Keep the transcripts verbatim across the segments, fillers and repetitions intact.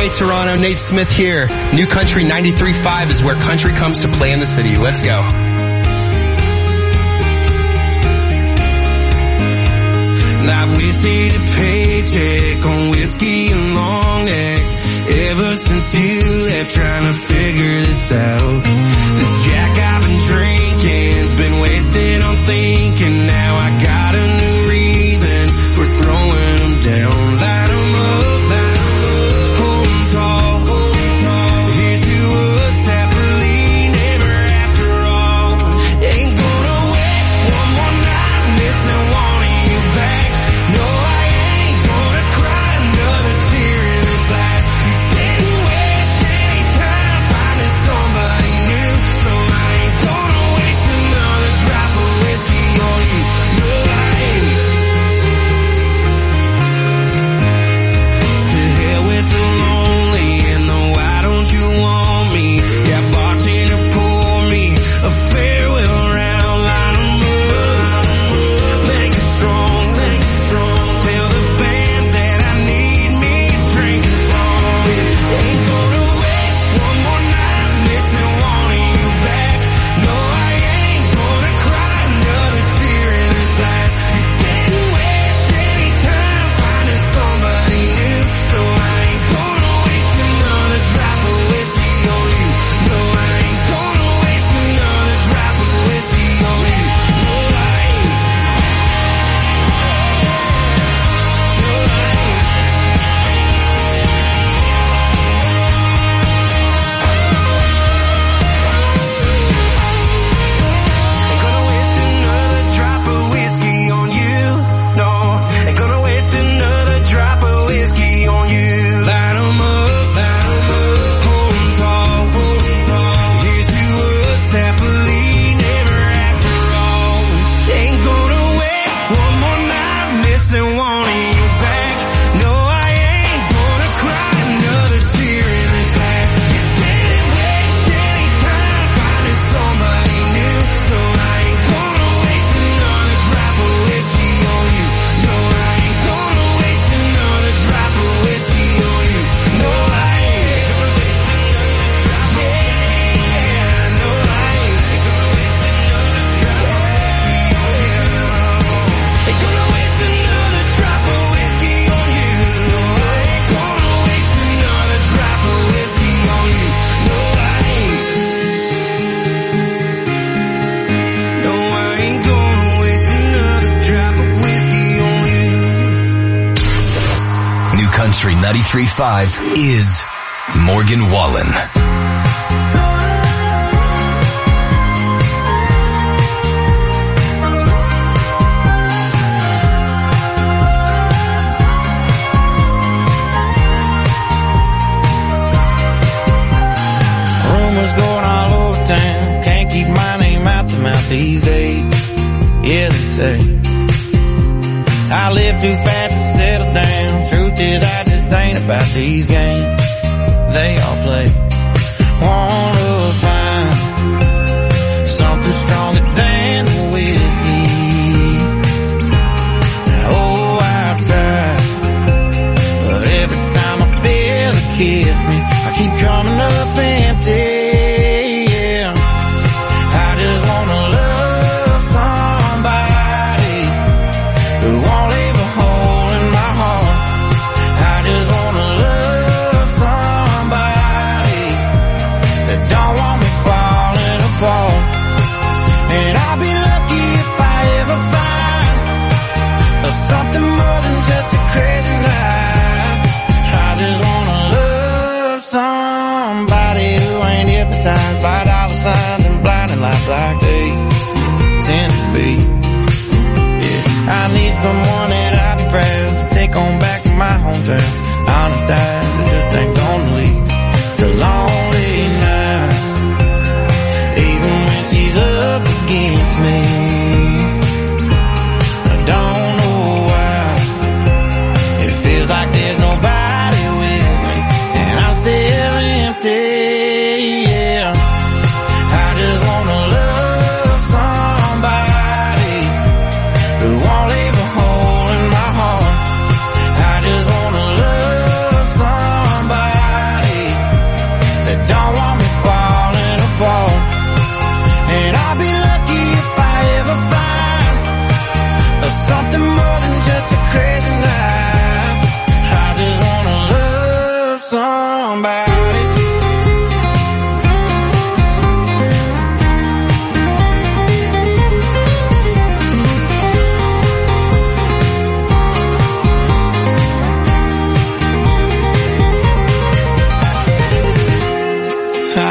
Toronto, Nate Smith here. New Country ninety-three point five is where country comes to play in the city. Let's go. I've wasted a paycheck on whiskey and long necks ever since you left, trying to figure this out. This Jack I've been drinking's been wasted on thinking. Now I got a new reason for throwing them down. Light them up, light them up, hold them tall, hold them tall. Here's to us happily never after all. Ain't gonna waste one more night missing wanting you back. No, I ain't gonna cry another tear in this glass. You didn't waste any time finding somebody new, so I ain't gonna waste another drop of whiskey on you. No, I ain't. To hell with the lonely and the why don't you want me? Yeah, bartender, pour me a farewell round. Line 'em up, make it strong, make it strong. Tell the band that I need me a drink of song. Ain't gonna waste one more night missing wanting you back. No, I ain't gonna cry another tear in this glass. You didn't waste any time finding somebody new, so I ain't gonna waste another drop of whiskey on you. No, I ain't gonna waste another drop of whiskey on you. No, I ain't. No, I ain't. Ain't gonna waste another drop of whiskey on you. No, ain't gonna waste another drop of whiskey on you. Light 'em up, light 'em up, hold 'em tall, hold 'em tall. Here's to us happily never after all. Ain't gonna waste one more night missing wanting you back. No, I ain't gonna cry another tear in this glass. You didn't waste any time finding somebody new, so I ain't gonna waste another drop of whiskey on you. No, I ain't gonna waste another drop of whiskey on you. No, I ain't gonna waste another drop of whiskey. Yeah, no, I ain't gonna waste another drop of whiskey on you. Ain't gonna waste another drop of whiskey on you. No, I ain't gonna waste another drop of whiskey on you. No, I ain't. No, I ain't gonna waste another drop of whiskey on you. New Country ninety-three point five is Morgan Wallen. Rumors going all over town. Can't keep my name out the mouth these days. Yeah, they say I live too fast to settle down. Truth is, I just ain't about these games they all play. Wanna find something stronger than the whiskey. Oh, I've tried, but every time I feel it kiss me, I keep coming up empty. Yeah, I just wanna love somebody who won't leave a hole in my heart. I just wanna love somebody that don't want me falling apart. And I'll be lucky if I ever find something more than just a crazy night. I just wanna love somebody who ain't hypnotized by dollar signs and blinding lights like they tend to be. Yeah, I need someone that I'll be proud to take on back to my hometown. Honest eyes that just ain't gonna lead to lonely nights, even when she's up against me. I don't know why it feels like there's nobody with me, and I'm still empty. Yeah, I just wanna love somebody who won't leave a hole in my heart. I just wanna love somebody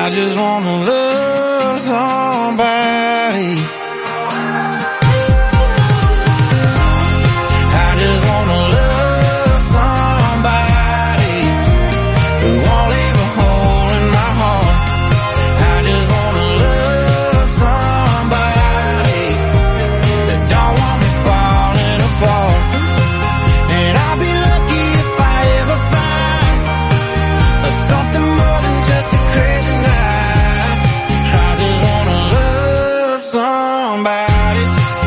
I just wanna love somebody. I just wanna love somebody who won't leave a hole in my heart. I just wanna love somebody that don't want me falling apart. And I'll be lucky if I ever find something more than just a crazy night. I just wanna love somebody.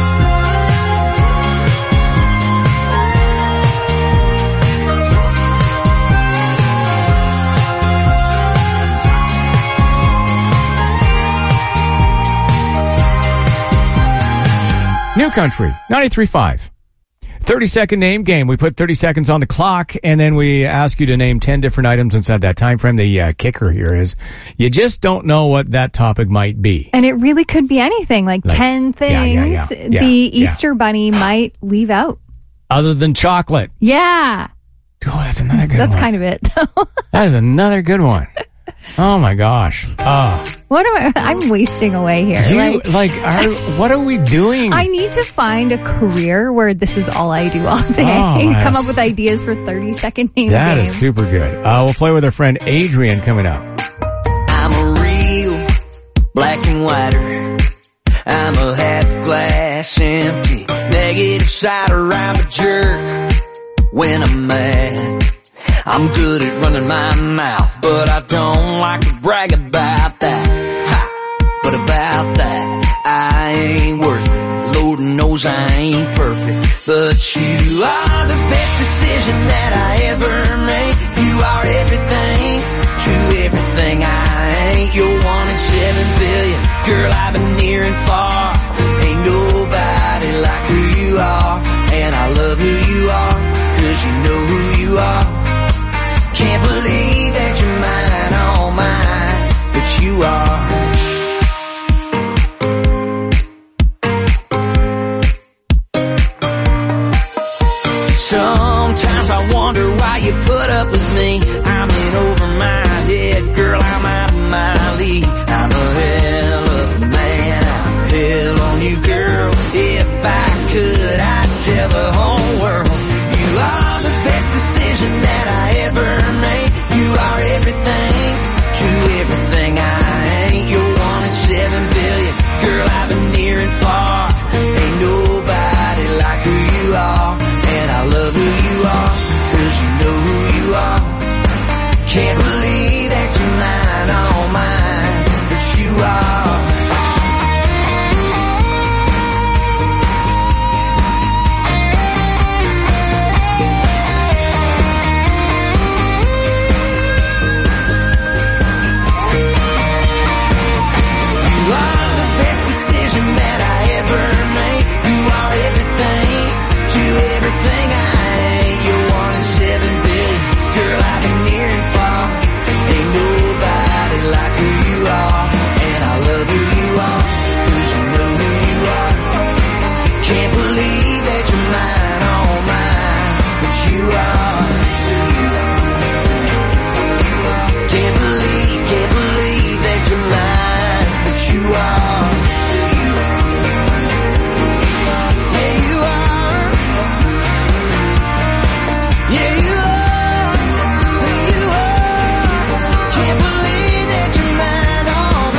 New Country, ninety-three point five. thirty second name game. We put thirty seconds on the clock, and then we ask you to name ten different items inside that time frame. The uh, kicker here is you just don't know what that topic might be. And it really could be anything, like, Like, ten things yeah, yeah, yeah, yeah, the yeah. Easter Bunny might leave out. Other than chocolate. Yeah. Oh, that's another good That's one. kind of it, though. That is another good one. Oh, my gosh. Oh. What am I? I'm wasting away here. You, like, like, are, what are we doing? I need to find a career where this is all I do all day. Oh, Come up that's- with ideas for thirty second name That game. is super good. Uh, we'll play with our friend Adrian coming up. I'm a real black and whiter. I'm a half glass empty. Negative side around a jerk when I'm mad. I'm good at running my mouth, but I don't like to brag about that. Ha! But about that, I ain't worth it. Lord knows I ain't perfect, but you are the best decision that I ever made. You are everything to everything I ain't. You're one in seven billion. Girl, I've been near and far. Ain't nobody like who you are. And I love who you are, cause you know who you are. Can't believe that you're mine, all mine, but you are. Sometimes I wonder why you put up with me. I'm in over my head, girl, I'm out of my league. I'm a hell of a man, I'm hell on you, girl. If I could, I'd tell the whole world. You are the best decision that I ever made. You are everything to everything I ain't. You're one in seven billion. Girl, I've been near and far. Ain't nobody like who you are. And I love who you are, cause you know who you are. Can't believe that you're mine, all mine, but you are. You are the best decision that I ever made. You are everything to everything I ain't. You're one in seven billion. Girl, I've been near and far. Ain't nobody like who you are. And I love who you are, cause you know who you are. Can't believe that you're mine, all mine, but you are. Can't believe, can't believe that you're mine, but you are. Yeah, you are. Yeah, you are. You are. Can't believe that you're mine, all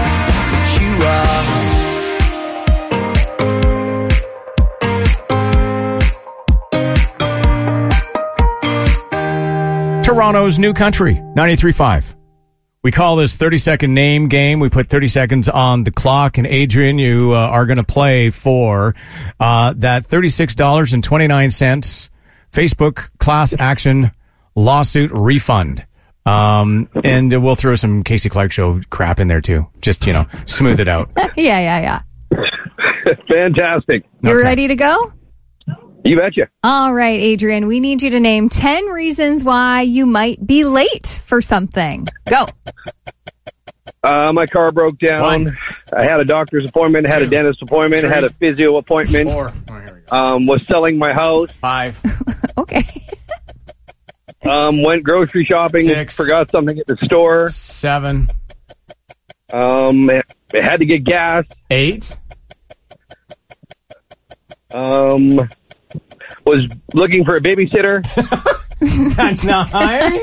mine, but you are. Toronto's New Country, ninety-three point five. We call this thirty second name game. We put thirty seconds on the clock. And Adrian, you uh, are going to play for uh, that thirty-six dollars and twenty-nine cents Facebook class action lawsuit refund. Um, and we'll throw some Casey Clark Show crap in there too. Just, you know, smooth it out. yeah, yeah, yeah. Fantastic. You're Okay. ready to go? You betcha. All right, Adrian, we need you to name ten reasons why you might be late for something. Go. Uh, my car broke down. One. I had a doctor's appointment, had a dentist appointment, Three. had a physio appointment. Four. Oh, here we go. Um, was selling my house. Five. Okay. Um, went grocery shopping. Six. Forgot something at the store. Seven. Um, it had to get gas. Eight. Um, was looking for a babysitter. Nine.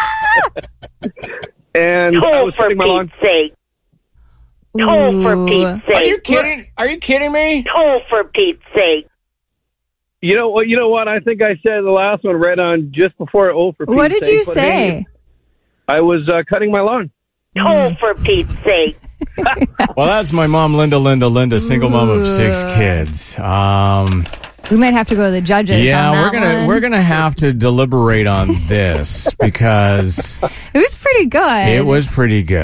And I Toll was for cutting my lawn. Pete's sake. Toll for Pete's sake. Are you kidding? Are you kidding me? Toll for Pete's sake. You know what? You know what? I think I said the last one right on just before oh for Pete's What did sake, you but say? hey, I was uh, cutting my lawn. Toll for Pete's sake. Well, that's my mom, Linda, Linda, Linda, single mom of six kids. Um, We might have to go to the judges. yeah, on that we're gonna one. we're gonna have to deliberate on this because It was pretty good. it was pretty good.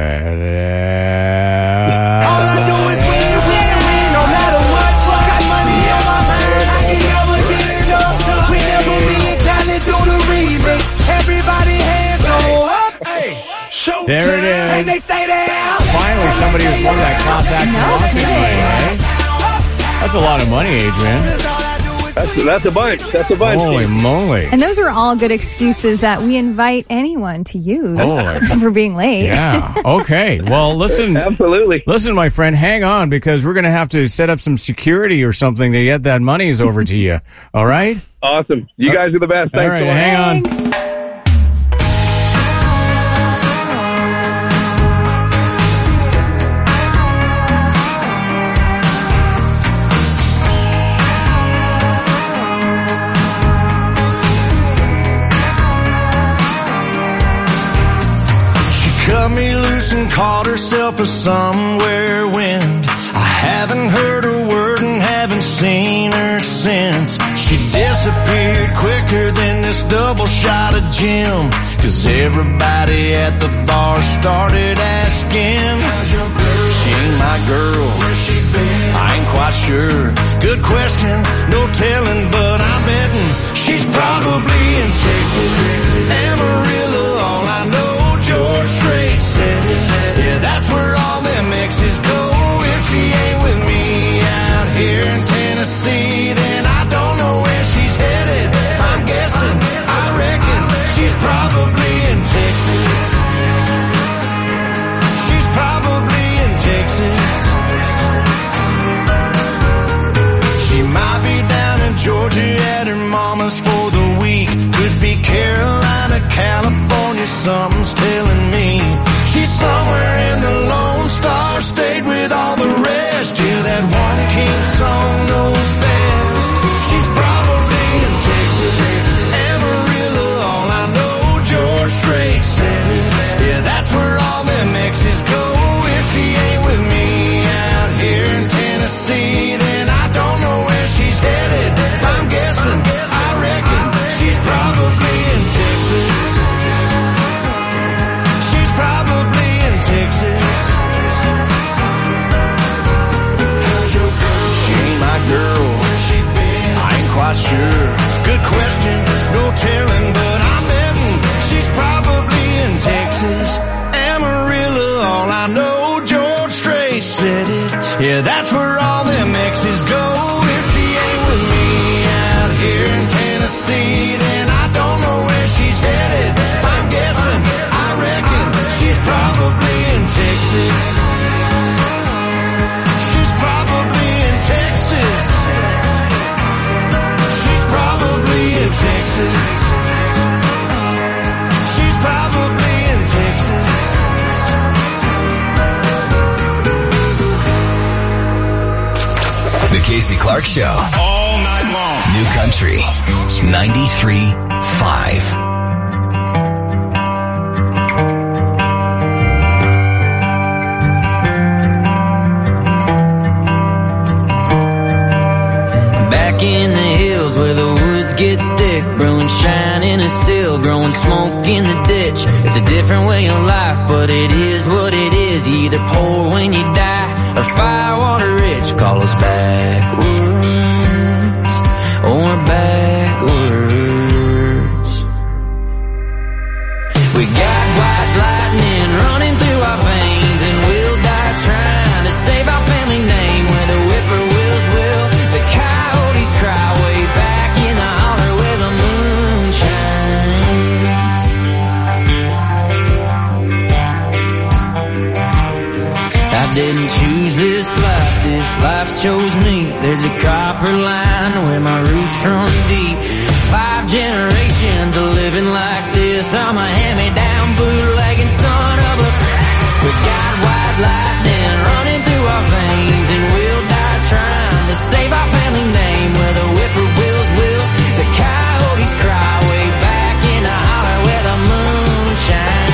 Uh, All I do is win, win, win, no matter what. Got money on my mind, I can never get enough. We never be in talent, do the remix. Everybody hands go up, hey. Showtime, There it is. and they stay there. Finally, somebody who's won that class action No lawsuit kidding. money, right? That's a lot of money, Adrian. That's that's a bunch. That's a bunch. Holy moly! And those are all good excuses that we invite anyone to use Oh. for being late. Yeah. Okay. Well, listen. Absolutely. Listen, my friend, hang on because we're going to have to set up some security or something to get that monies over to you. All right? Awesome. You guys are the best. All Thanks right. so much. Hang on. Thanks. Cut me loose and caught herself a somewhere wind. I haven't heard a word and haven't seen her since. She disappeared quicker than this double shot of gin. Cause everybody at the bar started asking, she ain't my girl, where's she been? I ain't quite sure. Good question, no telling, but I'm betting she's probably in Texas. Amarillo, all I know, George Strait said it. Yeah, that's where all them exes go. If she ain't with me out here in Tennessee, then I don't know where she's headed. I'm guessing, I reckon she's probably in Texas. She's probably in Texas. She might be down in Georgia at her mama's for the week. Could be Carolina, California, something's telling me. She's somewhere in the Lone Star State with all the rest. Yeah, that one king song knows best. She's probably in Texas. Amarillo, all I know, George Strait said it. Yeah, that's where all them exes go. If she ain't with me out here in Tennessee, then I don't know where she's headed. I'm guessing, I reckon she's probably in Texas. She's probably in Texas. She ain't my girl. I ain't quite sure. Good question, no telling, but I'm betting she's probably in Texas. Amarillo, all I know, George Strait said it. Yeah, that's where all them exes go. If she ain't with me out here in Tennessee, then I don't know where she's headed. I'm guessing, I reckon she's probably in Texas. She's probably in Texas. She's probably in Texas. She's probably in Texas. The Casey Clark Show. All night long. New Country ninety-three point five. Back in the hills where the woods get thick, brewing shining and still growing smoke in the ditch. It's a different way of life, but it is what it is. You either poor when you die or firewater rich. Call us backwards or backwards. We got white lightning running through our veins, and we'll die trying to save our family name. Where the whippoorwills will, the coyotes cry way back in the holler where the moon shines. didn't choose this life, this life chose me. There's a copper line where my roots run deep. Five generations of living like this. I'm a hand-me-down bootlegging son of a... We got white lightning running through our veins, and we'll die trying to save our family name. Where the whippoorwills will, the coyotes cry way back in the holler where the moon shines.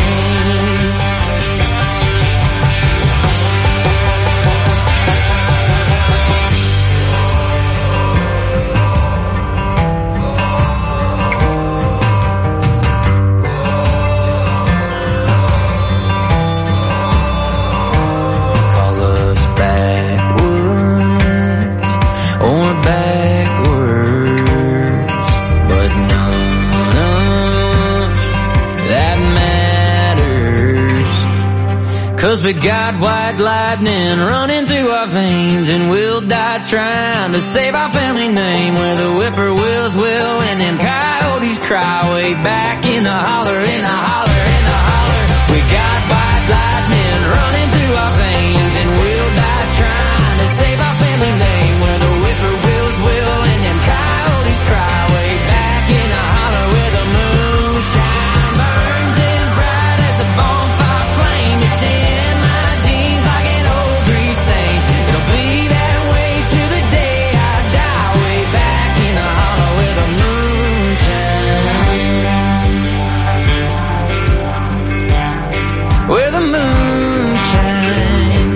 Cause we got white lightning running through our veins, and we'll die trying to save our family name. Where the whippoorwills will and them coyotes cry way back in the holler, in the holler, in the holler. We got white lightning running through our veins, and we'll die trying to save our family name. Where the whippoorwills will and them coyotes cry way back in the holler where the moon shines. Burns as bright as a bonfire flame. It's in where the moon shines.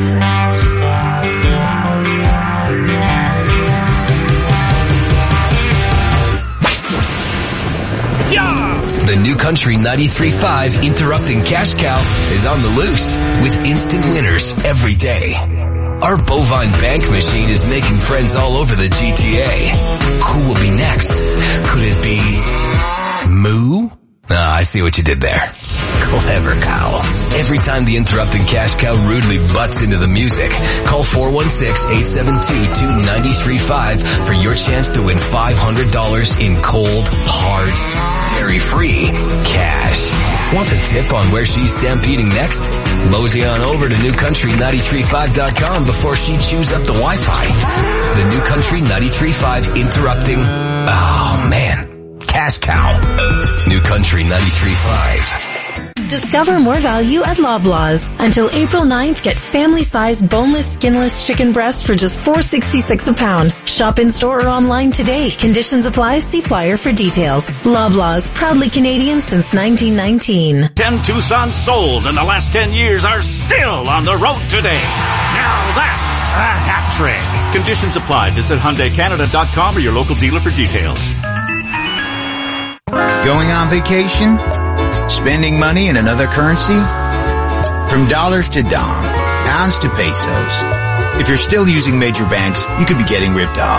Yeah! The New Country ninety-three point five Interrupting Cash Cow is on the loose with instant winners every day. Our bovine bank machine is making friends all over the G T A. Who will be next? Could it be Moo? Ah, I see what you did there. Clever cow. Every time the Interrupting Cash Cow rudely butts into the music, call four one six, eight seven two, two nine three five for your chance to win five hundred dollars in cold, hard, dairy-free cash. Want the tip on where she's stampeding next? Mosey on over to new country nine three five dot com before she chews up the Wi-Fi. The New Country ninety-three point five Interrupting... Oh, man. Cash Cow. New Country ninety-three point five. Discover more value at Loblaws. Until April ninth, get family-sized boneless, skinless chicken breasts for just four dollars and sixty-six cents a pound. Shop in-store or online today. Conditions apply. See flyer for details. Loblaws, proudly Canadian since nineteen nineteen. Ten Tucsons sold in the last ten years are still on the road today. Now that's a hat trick. Conditions apply. Visit Hyundai Canada dot com or your local dealer for details. Going on vacation? Spending money in another currency? From dollars to dong, pounds to pesos. If you're still using major banks, you could be getting ripped off.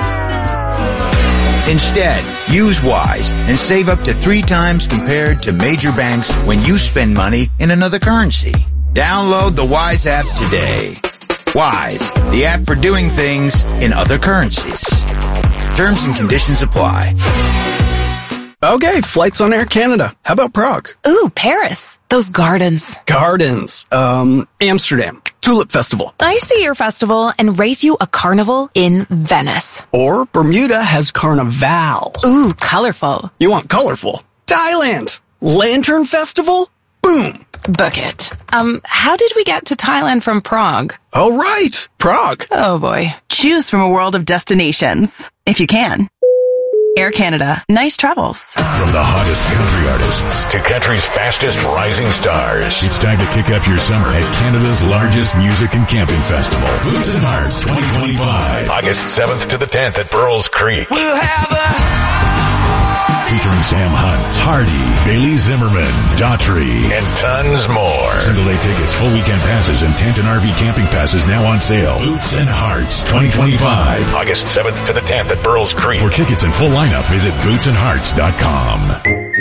Instead, use Wise and save up to three times compared to major banks when you spend money in another currency. Download the Wise app today. Wise, the app for doing things in other currencies. Terms and conditions apply. Okay, flights on Air Canada. How about Prague? Ooh, Paris. Those gardens. Gardens. Um, Amsterdam. Tulip Festival. I see your festival and race you a carnival in Venice. Or Bermuda has Carnival. Ooh, colorful. You want colorful? Thailand. Lantern Festival? Boom. Book it. Um, how did we get to Thailand from Prague? Oh, right. Prague. Oh, boy. Choose from a world of destinations, if you can. Air Canada. Nice travels. From the hottest country artists to country's fastest rising stars, it's time to kick up your summer at Canada's largest music and camping festival, Boots and Hearts twenty twenty-five. August seventh to the tenth at Burroughs Creek. We'll have a... Featuring Sam Hunt, Hardy, Bailey Zimmerman, Daughtry, and tons more. Single day tickets, full weekend passes, and tent and R V camping passes now on sale. Boots and Hearts twenty twenty-five. August seventh to the tenth at Burroughs Creek. For tickets and full lineup, visit boots and hearts dot com.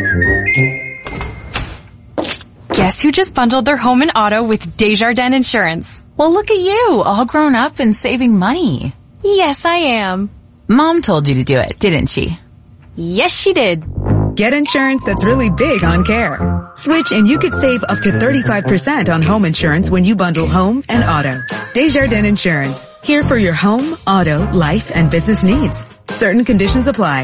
Guess who just bundled their home and auto with Desjardins Insurance? Well, look at you, all grown up and saving money. Yes, I am. Mom told you to do it, didn't she? Yes, she did. Get insurance that's really big on care. Switch and you could save up to thirty-five percent on home insurance when you bundle home and auto. Desjardins Insurance. Here for your home, auto, life, and business needs. Certain conditions apply.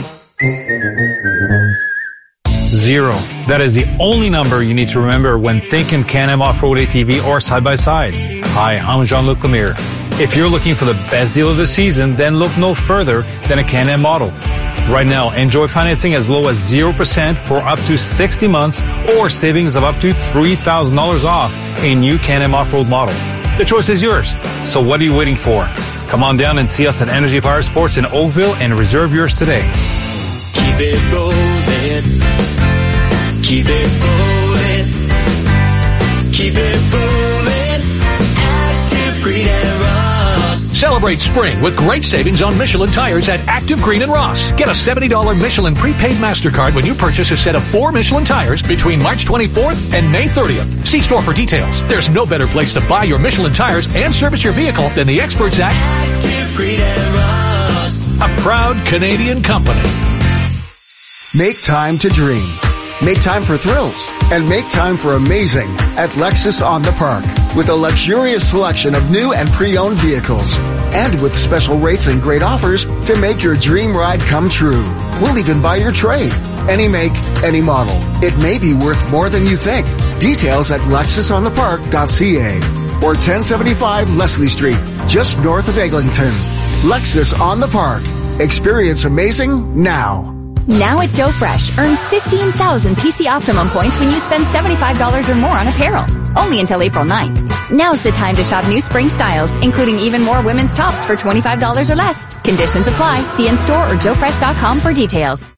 Zero. That is the only number you need to remember when thinking Can-Am Off-Road A T V or side-by-side. Hi, I'm Jean-Luc Lemire. If you're looking for the best deal of the season, then look no further than a Can-Am model. Right now, enjoy financing as low as zero percent for up to sixty months or savings of up to three thousand dollars off a new Can-Am Off-Road model. The choice is yours. So what are you waiting for? Come on down and see us at Energy Power Sports in Oakville and reserve yours today. Keep it rolling. Keep it rolling. Keep it rolling. Active Green and Ross. Celebrate spring with great savings on Michelin tires at Active Green and Ross. Get a seventy dollars Michelin prepaid MasterCard when you purchase a set of four Michelin tires between March twenty-fourth and May thirtieth. See store for details. There's no better place to buy your Michelin tires and service your vehicle than the experts at Active Green and Ross. A proud Canadian company. Make time to dream. Make time for thrills. And make time for amazing at Lexus on the Park. With a luxurious selection of new and pre-owned vehicles. And with special rates and great offers to make your dream ride come true. We'll even buy your trade. Any make, any model. It may be worth more than you think. Details at lexus on the park dot c a or ten seventy-five Leslie Street, just north of Eglinton. Lexus on the Park. Experience amazing now. Now at Joe Fresh, earn fifteen thousand P C Optimum points when you spend seventy-five dollars or more on apparel. Only until April ninth. Now's the time to shop new spring styles, including even more women's tops for twenty-five dollars or less. Conditions apply. See in store or joe fresh dot com for details.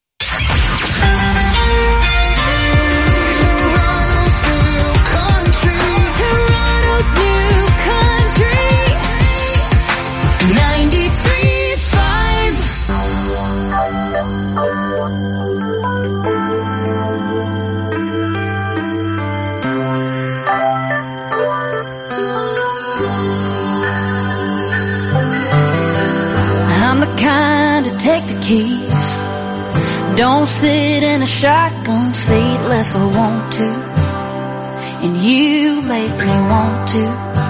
Kind to take the keys. Don't sit in a shotgun seat unless I want to. And you make me want to.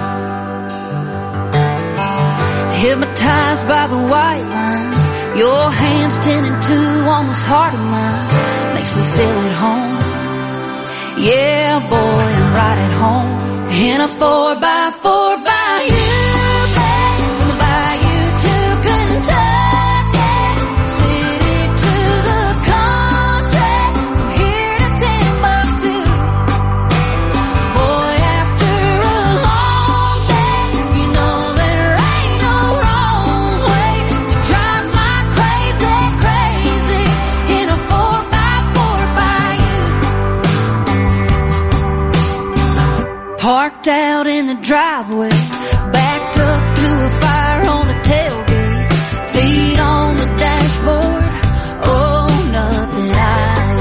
Hypnotized by the white lines, your hands ten and two on this heart of mine. Makes me feel at home. Yeah, boy, I'm right at home. In a four by four by you. Parked out in the driveway, backed up to a fire on the tailgate, feet on the dashboard. Oh, nothing I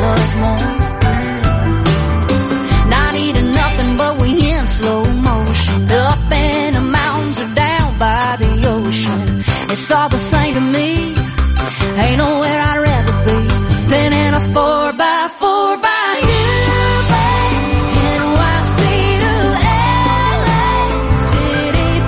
love more. Not eating nothing but we in slow motion, up in the mountains or down by the ocean. It's all the same to me. Ain't nowhere I'd rather be than in a four by four by you. N Y C to L A, city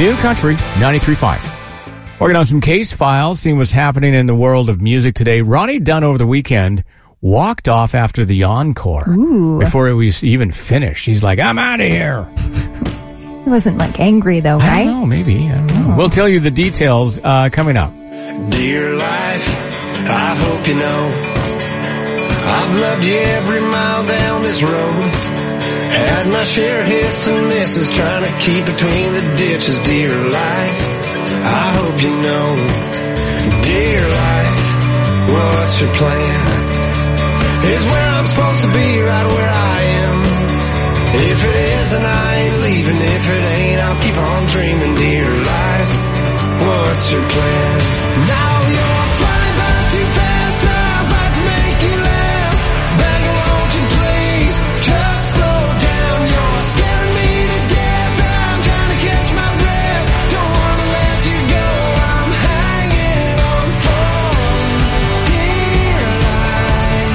New Country ninety-three point five. Working on some case files, seeing what's happening in the world of music today. Ronnie Dunn over the weekend walked off after the encore. Ooh. Before it was even finished. He's like, I'm out of here. He wasn't like angry though, right? I don't know, maybe. I don't know. We'll tell you the details uh, coming up. Dear life, I hope you know I've loved you every mile down this road. Had my share of hits and misses, trying to keep between the ditches. Dear life, I hope you know. Dear life, what's your plan? Is where I'm supposed to be, right where I am. If it is, then I ain't leaving. If it ain't, I'll keep on dreaming. Dear life, what's your plan? Now you're flying by too fast, I'd like to make you laugh. Begging, won't you please just slow down? You're scaring me to death, I'm trying to catch my breath. Don't wanna let you go, I'm hanging on for dear life.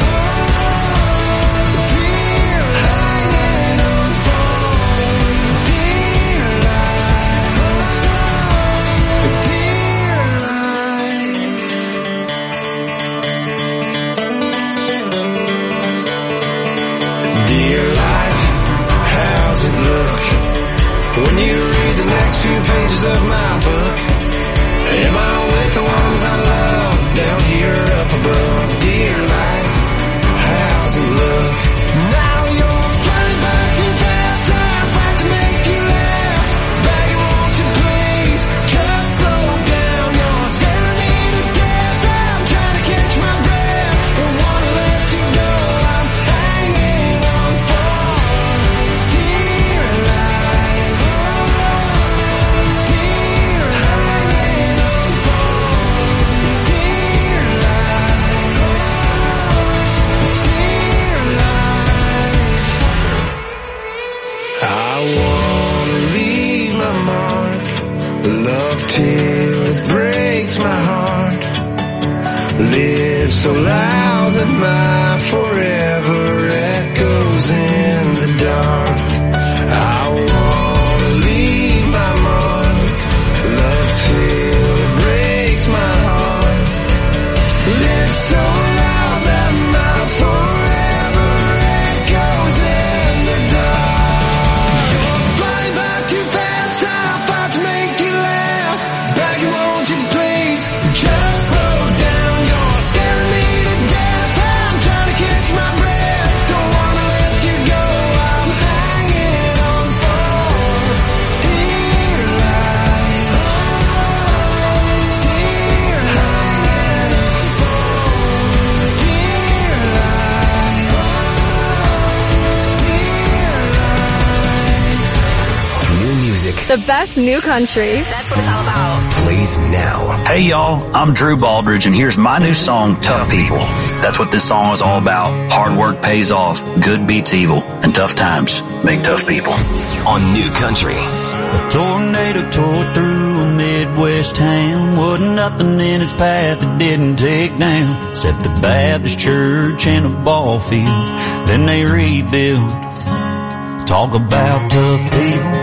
Dear hanging on for dear life. Dear life. Dear life, how's it look when you read the next few pages of my book? Am I with the ones I love down here up above? Dear life, how's it look? Now you're flying by too fast, I'd like to make you laugh. Begging, won't you please just slow down? You're scaring me to death, I'm trying to catch my breath. Don't wanna let you go, I'm hanging on for dear life. Dear hanging on for dear life. Dear life. I wanna leave my mark, love till it breaks my heart. Live so loud that my forever echoes in the dark. I wanna leave my mark, love till it breaks my heart. Live so loud that my forever echoes in the dark. Flying by too fast, I'll fight to make you last. Begging, won't you please just slow down? You're scaring me to death, I'm trying to catch my breath. Don't wanna let you go, I'm hanging on for dear life. Dear hanging on for dear life. New music The best new country. That's what it's all about. plays now. Hey y'all, I'm Drew Baldridge and here's my new song, Tough People. That's what this song is all about. Hard work pays off, good beats evil, and tough times make tough people. On New Country. A tornado tore through a Midwest town. Wasn't nothing in its path it didn't take down, except the Baptist church and a ball field. Then they rebuilt. Talk about tough people.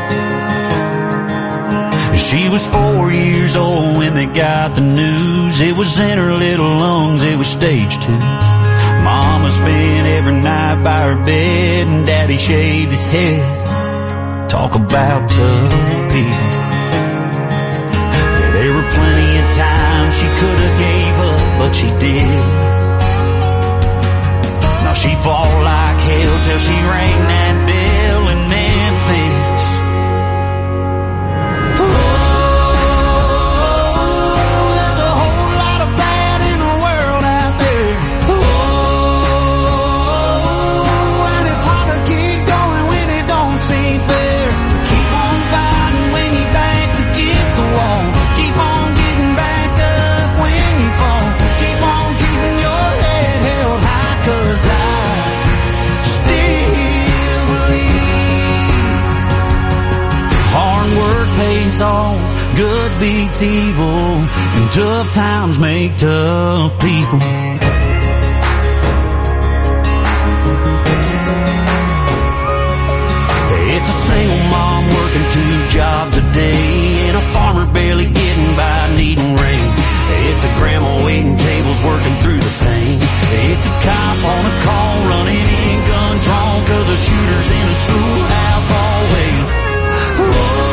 She was four years old when they got the news. It was in her little lungs, it was stage two. Mama spent every night by her bed and Daddy shaved his head. Talk about tough people. Yeah, there were plenty of times she could have gave up, but she did. Now she fought like hell till she rang that bell in Memphis. Off, good beats evil, and tough times make tough people. It's a single mom working two jobs a day in a work, barely getting by, needing rain. It's a grandma waiting tables, working through the pain. It's a cop on a call, running in, gun drawn, cause a shooter's in a schoolhouse hallway. Whoa.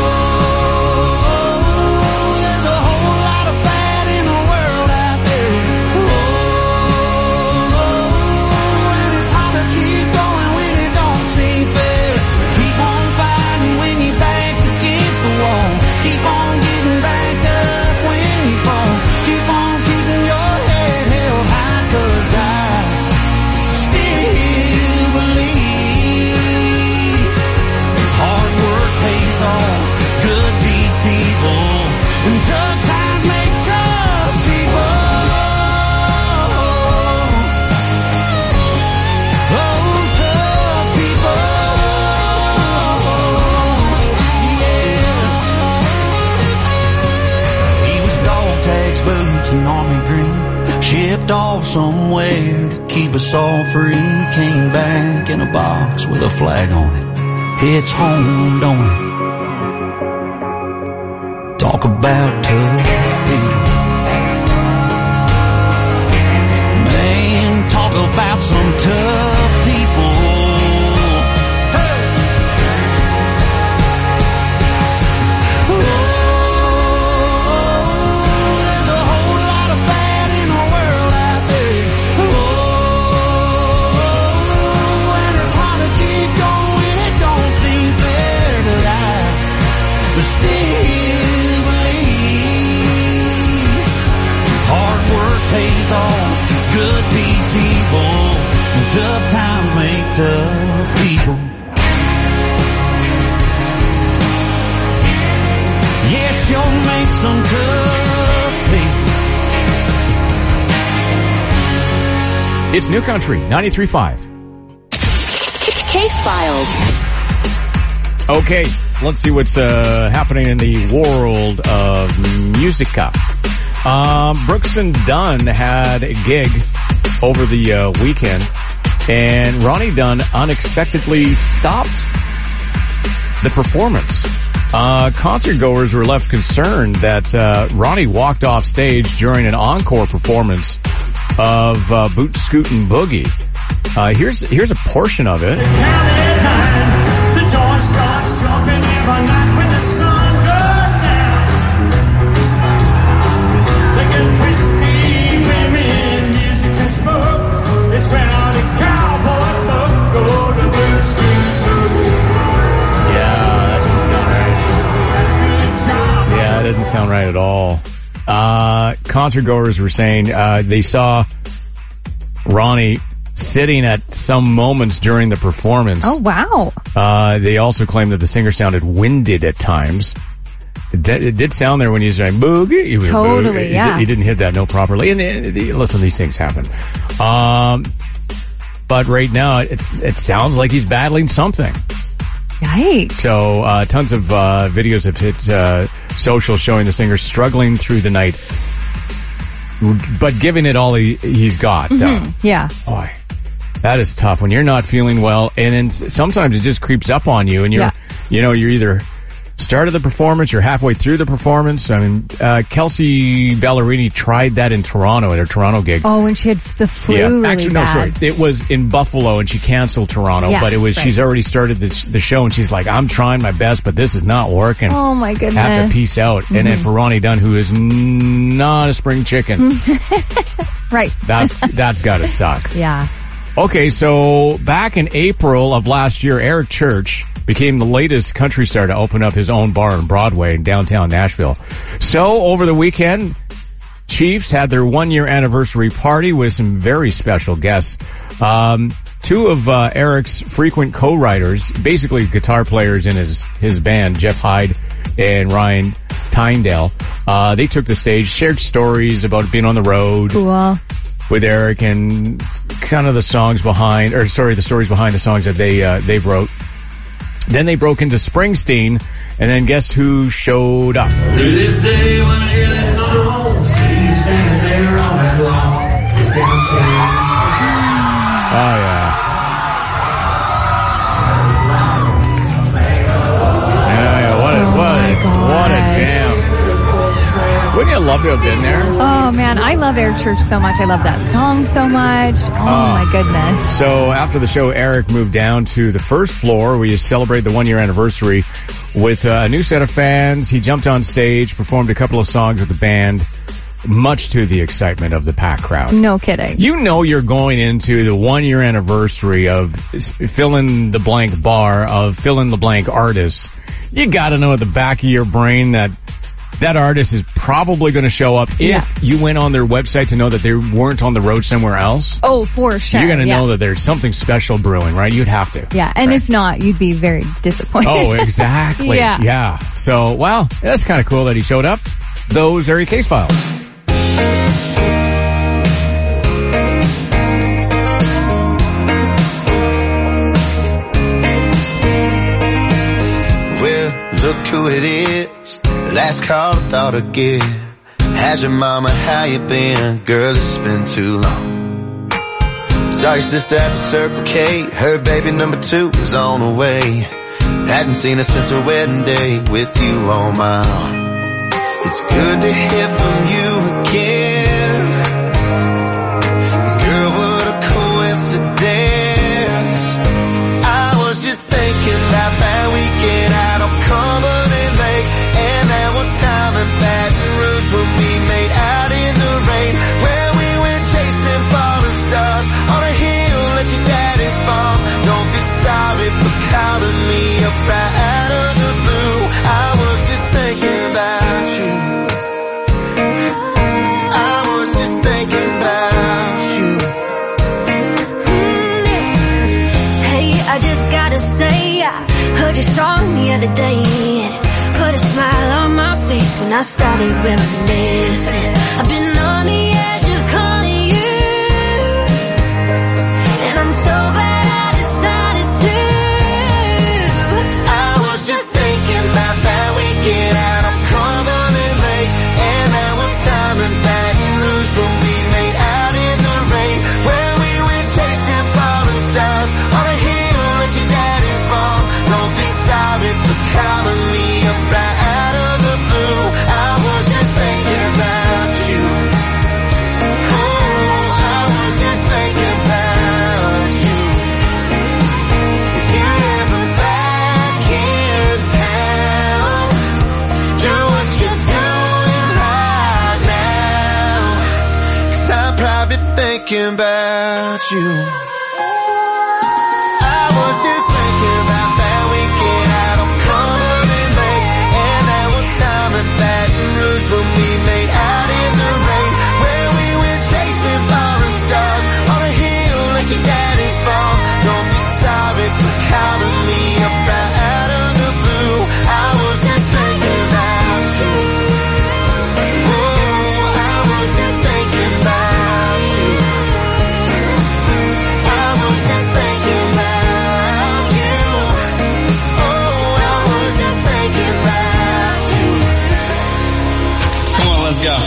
And army green, shipped off somewhere to keep us all free. Came back in a box with a flag on it. It's home, don't it? Talk about tough people. Man, talk about some tough people. Pays off, good beats evil, and tough times make tough people. Yes, you'll make some tough people. It's New Country, ninety-three point five. Case Files. Okay, let's see what's uh, happening in the world of musica. Um, Brooks and Dunn had a gig over the uh, weekend, and Ronnie Dunn unexpectedly stopped the performance. Uh, concert goers were left concerned that uh, Ronnie walked off stage during an encore performance of uh, Boot Scootin' Boogie. Uh, here's here's a portion of it. The door starts jumping every night when the sun goes down. They get whiskey, women, music and smoke. It's round a cowboy boat, go to Boot Scootin' Boogie. Yeah, that doesn't sound right. Yeah, that doesn't sound right at all. Uh, concert goers were saying uh, they saw Ronnie sitting at some moments during the performance. Oh, wow. Uh, they also claimed that the singer sounded winded at times. It did, it did sound there when he was saying boogie. He was Totally, boogie. yeah. He, he didn't hit that note properly. And, and, and listen, these things happen. Um, but right now, it's it sounds like he's battling something. Yikes. So, uh, tons of uh, videos have hit uh, social showing the singer struggling through the night, but giving it all he, he's got. Mm-hmm. Uh, Yeah. Boy, that is tough when you're not feeling well, and then sometimes it just creeps up on you, and you're, Yeah. you know, you're either started the performance, you're halfway through the performance. I mean, uh, Kelsey Ballerini tried that in Toronto at her Toronto gig. Oh, when she had the flu yeah, really actually, bad. no, sorry. It was in Buffalo, and she canceled Toronto, Yes, but it was right. she's already started the, the show, and she's like, I'm trying my best, but this is not working. Oh, my goodness. Have to peace out. Mm-hmm. And then for Ronnie Dunn, who is n- not a spring chicken, Right. that's that's got to suck. Yeah. Okay, so back in April of last year, Eric Church became the latest country star to open up his own bar on Broadway in downtown Nashville. So over the weekend, Chiefs had their one-year anniversary party with some very special guests. Um, two of uh, Eric's frequent co-writers, basically guitar players in his, his band, Jeff Hyde and Ryan Tyndale, uh, they took the stage, shared stories about being on the road. Cool. With Eric and kind of the songs behind, or sorry, the stories behind the songs that they, uh, they wrote. Then they broke into Springsteen, and then guess who showed up? To this day, when I hear that song, see you standing there all night long. It's downstairs. Oh, yeah. Yeah, yeah, what a, Oh what a, what a jam. I love to have been there. Oh, man, I love Eric Church so much. I love that song so much. Oh, Oh. my goodness. So after the show, Eric moved down to the first floor where you celebrate the one-year anniversary with a new set of fans. He jumped on stage, performed a couple of songs with the band, much to the excitement of the packed crowd. No kidding. You know you're going into the one-year anniversary of fill-in-the-blank bar, of fill-in-the-blank artists. You gotta know at the back of your brain that that artist is probably going to show up if Yeah. you went on their website to know that they weren't on the road somewhere else. Oh, for sure. You're going to yeah. know that there's something special brewing, right? You'd have to. Yeah, and if not, you'd be very disappointed. Oh, exactly. Yeah. Yeah. So, wow, that's kind of cool that he showed up. Those are your case files. Well, look who it is. Last call I thought I'd give. How's your mama? How you been? Girl, it's been too long. Saw your sister at the Circle K. Her baby number two was on the way. Hadn't seen her since her wedding day with you on my arm. It's good to hear from you again. Girl, what a coincidence. I was just thinking about that weekend out on Cumberland Lake, and that one time in Baton Rouge when we made out in the rain, where we went chasing falling stars on a hill at your daddy's farm. Don't be sorry for calling me up right out of the blue. I was just thinking about you. I was just thinking about you. Hey, I just gotta say, I heard your song the other day, and it put a smile on my face when I started reminiscing. I've been on the edge of calling you, and I'm so glad I decided to. I was just thinking about that weekend out on Cumberland Lake, and that one time in Baton Rouge when we made out in the rain, where we went chasing falling stars on a hill at your daddy's farm. Don't be sorry for calling me up right out of the blue. I was just thinking about you. Oh, I was just thinking about you. If you're ever back in town, do what you're doing right now, 'cause I'm probably thinking about you. I was just thinking about that weekend out on Cumberland Lake, and that one time in Baton Rouge when we made out in the rain, where we went chasing falling stars on a hill at your daddy's farm. Don't be sorry for calling me up right out of the blue. I was just thinking about you. Oh, I was just thinking about you. I was just thinking about you. Oh, I was just thinking about you. Come on, let's go.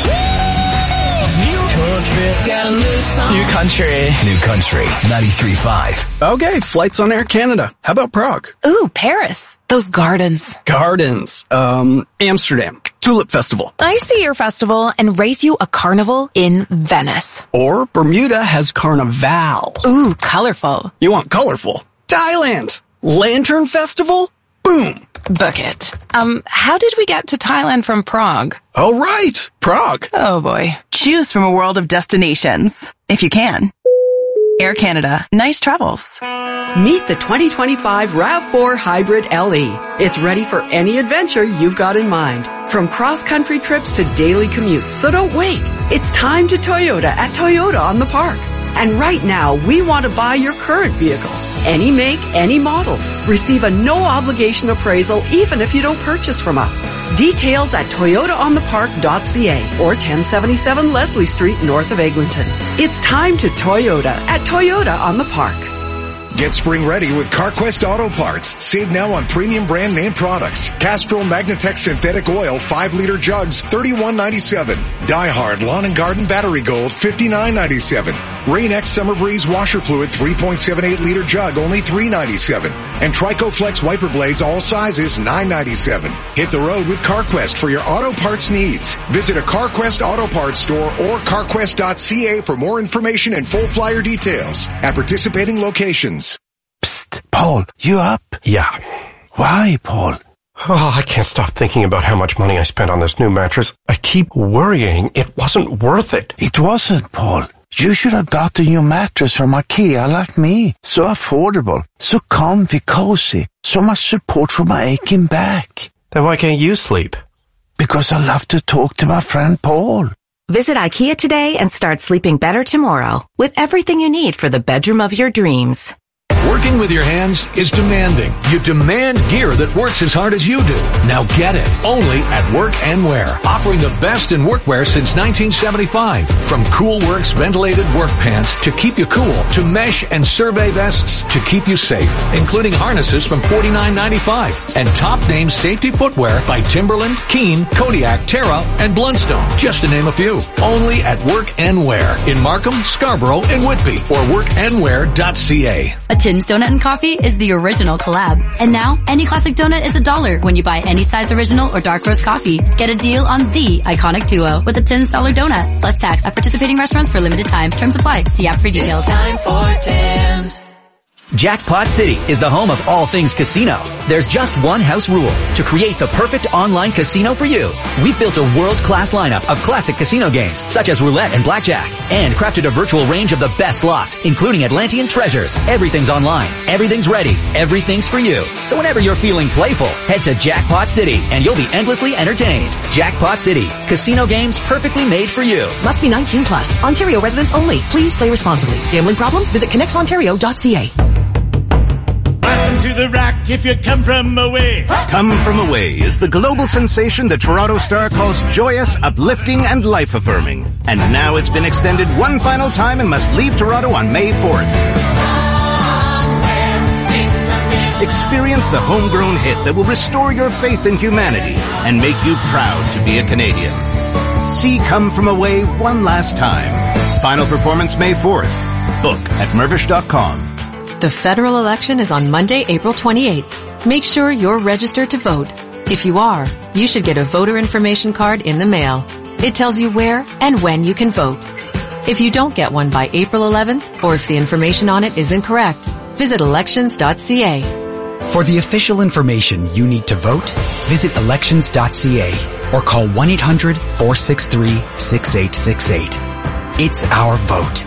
New country. New Country ninety-three point five. Okay, flights on Air Canada. How about Prague? Ooh, Paris. Those gardens. Gardens. Um, Amsterdam. Tulip Festival. I see your festival and raise you a carnival in Venice. Or Bermuda has Carnival. Ooh, colorful. You want colorful? Thailand. Lantern Festival? Boom. Book it. Um, how did we get to Thailand from Prague? Oh, right. Prague. Oh boy. Choose from a world of destinations. If you can. Air Canada. Nice travels. Meet the twenty twenty-five RAV four Hybrid L E. It's ready for any adventure you've got in mind. From cross-country trips to daily commutes. So don't wait. It's time to Toyota at Toyota on the Park. And right now, we want to buy your current vehicle. Any make, any model. Receive a no-obligation appraisal even if you don't purchase from us. Details at toyota on the park dot c a or ten seventy-seven Leslie Street north of Eglinton. It's time to Toyota at Toyota on the Park. Get spring ready with CarQuest Auto Parts. Save now on premium brand name products. Castrol Magnatech Synthetic Oil five liter jugs, thirty-one ninety-seven. Diehard Lawn and Garden Battery Gold, fifty-nine ninety-seven. Rain-X Summer Breeze Washer Fluid three point seven eight liter jug, only three ninety-seven. And Trico Flex Wiper Blades all sizes, nine ninety-seven. Hit the road with CarQuest for your auto parts needs. Visit a CarQuest Auto Parts store or carquest dot c a for more information and full flyer details at participating locations. Psst, Paul, you up? Yeah. Why, Paul? Oh, I can't stop thinking about how much money I spent on this new mattress. I keep worrying it wasn't worth it. It wasn't, Paul. You should have got the new mattress from IKEA like me. So affordable, so comfy, cozy, so much support for my aching back. Then why can't you sleep? Because I love to talk to my friend Paul. Visit IKEA today and start sleeping better tomorrow with everything you need for the bedroom of your dreams. Working with your hands is demanding. You demand gear that works as hard as you do. Now get it. Only at Work and Wear. Offering the best in workwear since nineteen seventy-five. From Cool Works ventilated work pants to keep you cool, to mesh and survey vests to keep you safe, including harnesses from forty-nine ninety-five. And top name safety footwear by Timberland, Keen, Kodiak, Terra, and Blundstone, just to name a few. Only at Work and Wear in Markham, Scarborough, and Whitby, or work and wear dot c a. A Tim's Donut and Coffee is the original collab. And now, any classic donut is a dollar when you buy any size original or dark roast coffee. Get a deal on the iconic duo with a Tim's dollar donut, plus tax at participating restaurants for limited time. Terms apply. See app for details. Time for Tim's. Jackpot City is the home of all things casino. There's just one house rule: to create the perfect online casino for you. We've built a world-class lineup of classic casino games, such as roulette and blackjack, and crafted a virtual range of the best slots, including Atlantean Treasures. Everything's online, everything's ready, everything's for you. So whenever you're feeling playful, head to Jackpot City and you'll be endlessly entertained. Jackpot City, casino games perfectly made for you. Must be nineteen plus. Ontario residents only. Please play responsibly. Gambling problem? Visit connects ontario dot c a. To the rack if you come from away. Come From Away is the global sensation the Toronto Star calls joyous, uplifting, and life-affirming. And now it's been extended one final time and must leave Toronto on May fourth. Experience the homegrown hit that will restore your faith in humanity and make you proud to be a Canadian. See Come From Away one last time. Final performance May fourth. Book at mervish dot com. The federal election is on Monday, April twenty-eighth. Make sure you're registered to vote. If you are, you should get a voter information card in the mail. It tells you where and when you can vote. If you don't get one by April eleventh, or if the information on it is incorrect, visit elections dot c a. For the official information you need to vote, visit elections dot c a or call one eight hundred four six three six eight six eight. It's our vote.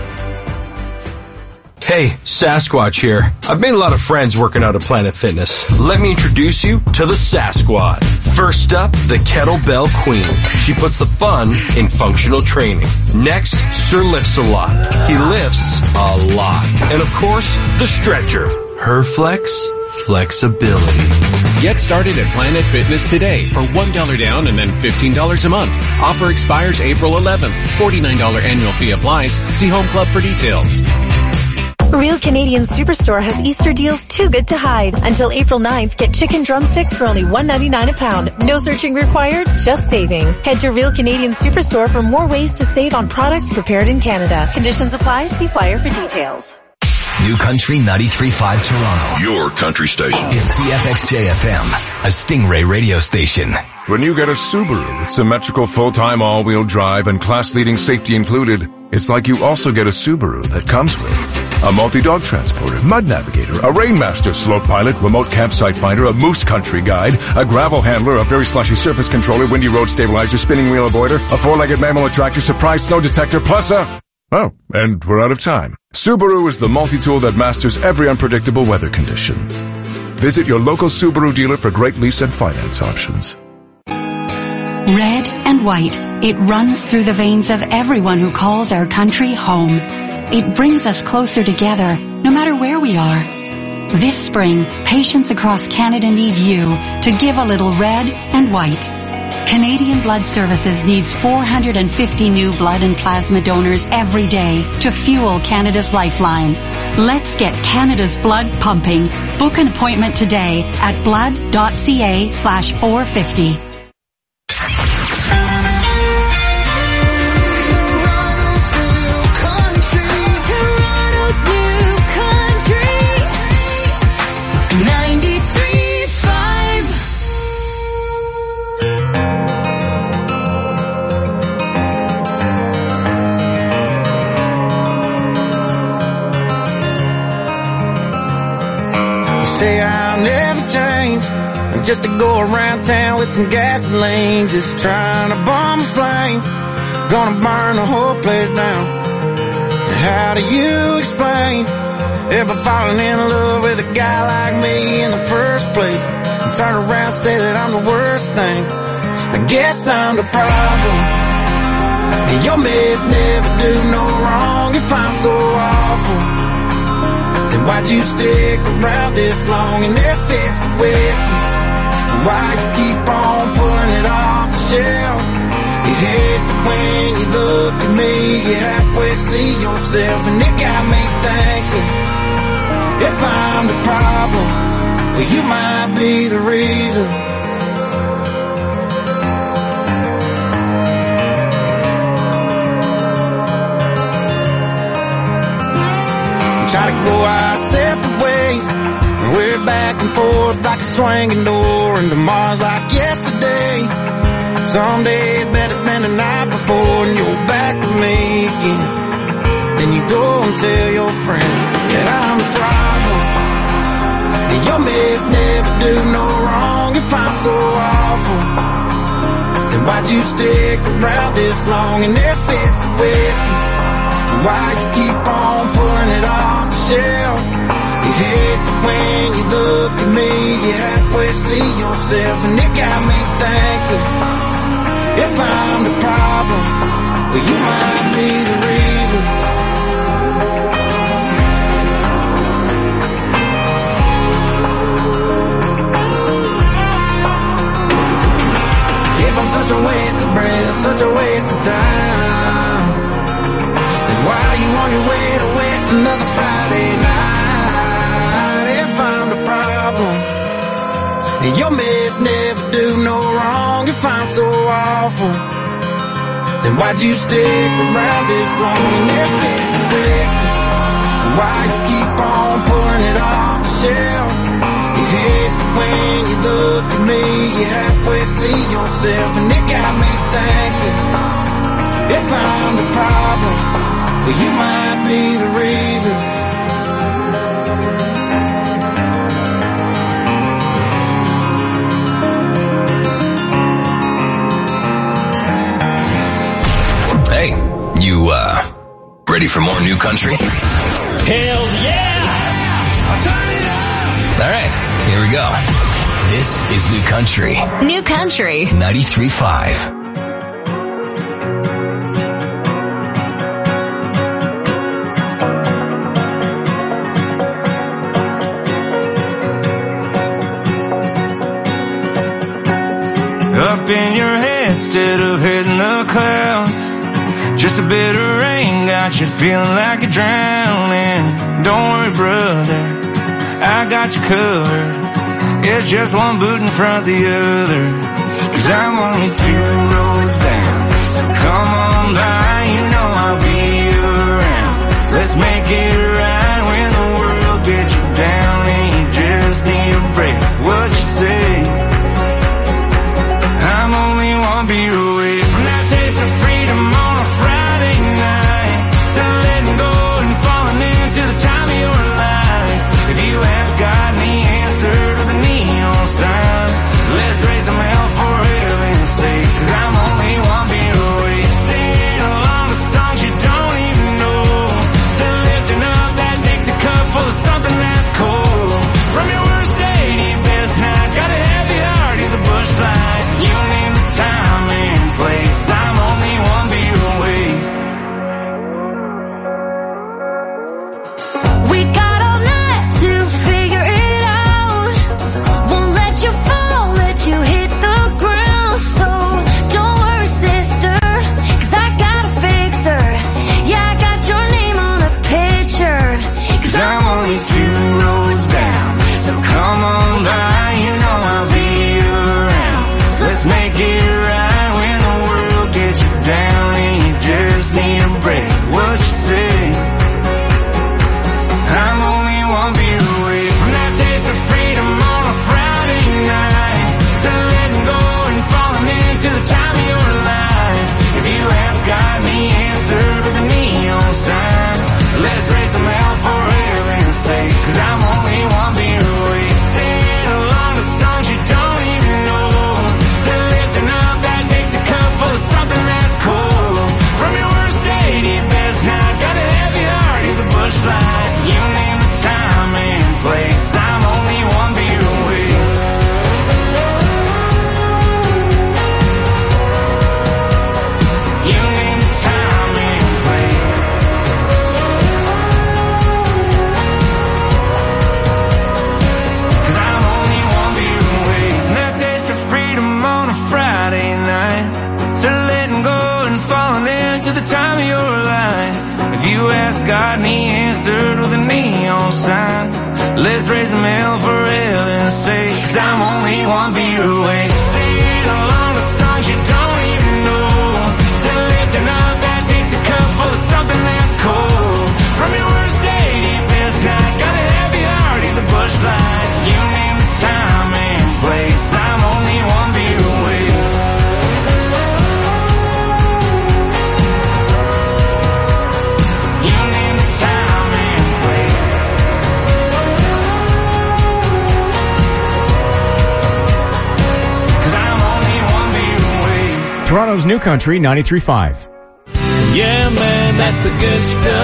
Hey, Sasquatch here. I've made a lot of friends working out at Planet Fitness. Let me introduce you to the Sasquad. First up, the Kettlebell Queen. She puts the fun in functional training. Next, Sir Lifts a Lot. He lifts a lot. And of course, the Stretcher. Her flex, flexibility. Get started at Planet Fitness today for one dollar down and then fifteen dollars a month. Offer expires April eleventh. forty-nine dollars annual fee applies. See Home Club for details. Real Canadian Superstore has Easter deals too good to hide. Until April ninth, get chicken drumsticks for only one ninety-nine a pound. No searching required, just saving. Head to Real Canadian Superstore for more ways to save on products prepared in Canada. Conditions apply. See flyer for details. New Country ninety-three point five Toronto. Your country station. Is C F X J F M, a Stingray radio station. When you get a Subaru with symmetrical full-time all-wheel drive and class-leading safety included, it's like you also get a Subaru that comes with a multi-dog transporter, mud navigator, a Rainmaster slope pilot, remote campsite finder, a moose country guide, a gravel handler, a very slushy surface controller, windy road stabilizer, spinning wheel avoider, a four-legged mammal attractor, surprise snow detector, plus a... Oh, and we're out of time. Subaru is the multi-tool that masters every unpredictable weather condition. Visit your local Subaru dealer for great lease and finance options. Red and white, it runs through the veins of everyone who calls our country home. It brings us closer together, no matter where we are. This spring, patients across Canada need you to give a little red and white. Canadian Blood Services needs four hundred fifty new blood and plasma donors every day to fuel Canada's lifeline. Let's get Canada's blood pumping. Book an appointment today at blood.ca slash 450. Say I'll never change, I'm just to go around town with some gasoline, just trying to bomb a flame, gonna burn the whole place down. How do you explain ever falling in love with a guy like me in the first place, and turn around and say that I'm the worst thing? I guess I'm the problem, and your meds never do no wrong. If I'm so awful, then why'd you stick around this long and never fix the whiskey? Why you keep on pulling it off the shelf? You hate that when you look at me, you halfway see yourself, and it got me thinking, if I'm the problem, well you might be the reason. Try to go our separate ways, and we're back and forth like a swinging door, and tomorrow's like yesterday. Some days better than the night before, and you're back with me again. Then you go and tell your friends that I'm the problem, and your meds never do no wrong. If I'm so awful, then why'd you stick around this long and never fix the whiskey? Why you keep on pulling it off the shelf? You hate that when you look at me, you halfway see yourself, and it got me thinking, if I'm the problem, well you might be the reason. If I'm such a waste of breath, such a waste of time, why are you on your way to waste another Friday night? If I'm the problem, and your meds never do no wrong. If I'm so awful, then why'd you stick around this long and never fix the whiskey? Why you keep on pulling it off the shelf? You hate that when you look at me, you halfway see yourself, and it got me thinking, if I'm the problem, well, you might be the reason. Hey, you, uh, ready for more new country? Hell yeah! I'll turn it up! Alright, here we go. This is New Country. New Country. ninety-three point five. Up in your head instead of hitting the clouds. Just a bit of rain got you feeling like you're drowning. Don't worry, brother, I got you covered. It's just one boot in front of the other. Cause I'm only two rows down, so come on by, you know I'll be around. Let's make it right when the world gets you down and you just need a break. What you say? I'm only one beer away from that taste of freedom on a Friday night, to letting go and falling into the time of your life. If you ask God the answer to the neon sign, let's raise some hell for heaven's sake. Cause I'm only one beer away, singing If you ask God and he answered with a neon sign, let's raise a mail for heaven's sake, 'cause I'm only one beer away. Sing along the songs you don't even know, to lifting up that Dixie cup full of something that's cold. From your worst day to your best night, got a heavy heart, he's a bush light. You name the time and place, I'm only one beer away. You name the time and place. Toronto's New Country ninety-three point five. Yeah, man, that's the good